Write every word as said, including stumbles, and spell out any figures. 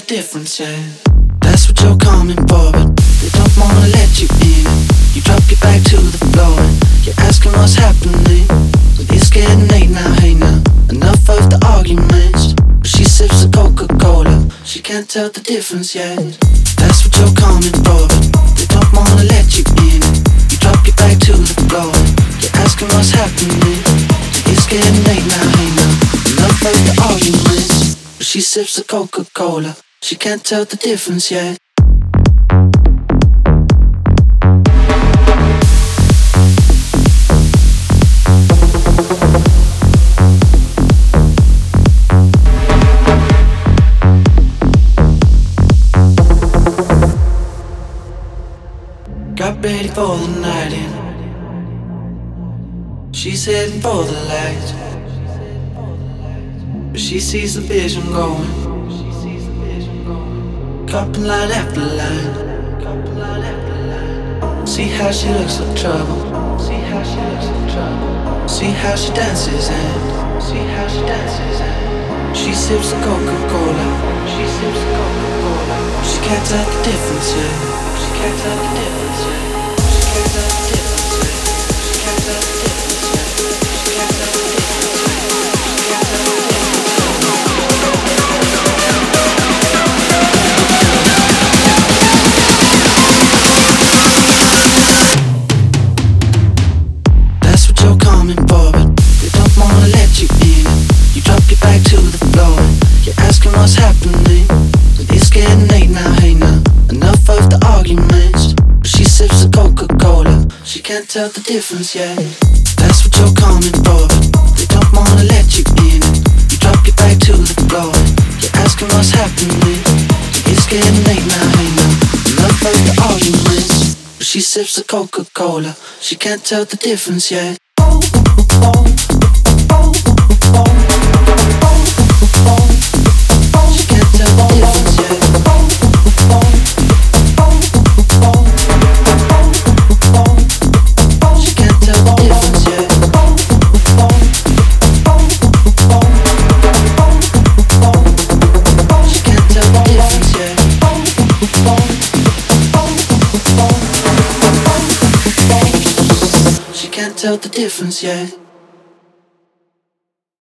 the difference, yeah. That's what you're coming for, but they don't wanna let you in. You drop your back to the floor and you're asking what's happening. But it's getting late now, hey now. Enough of the arguments. But she sips a Coca-Cola, she can't tell the difference, yeah. That's what you're coming for, but they don't wanna let you in. You drop your back to the floor and you're asking what's happening. It's getting late now, hey now. Enough of the arguments. But she sips a Coca-Cola, she can't tell the difference, yeah. Got ready for the night in. She's heading for the light, but she sees the vision going. Couple line after line. See how she looks like trouble. See how she looks like trouble. See how she dances and see how she dances and she sips a Coca-Cola. She sips a Coca-Cola. She can't tell the difference, yeah. She can't tell the difference, yeah. She can't tell the difference, yeah. She can't tell the difference, yeah. She can't tell the difference, yeah. She can't tell the difference. That's what you're coming for, but they don't wanna let you in. You drop your back to the floor, you're asking what's happening. But it's getting late now, hey now. Enough of the arguments. But she sips a Coca-Cola, she can't tell the difference, yeah. That's what you're coming for, but they don't wanna let you in. You drop your back to the floor, you're asking what's happening. It's getting late now, hey now. Enough of the arguments. But she sips a Coca-Cola, she can't tell the difference, yeah. She can't tell the difference, yeah. She can't tell the difference, yeah. She can't tell the difference, yeah. She can't tell the difference, yeah.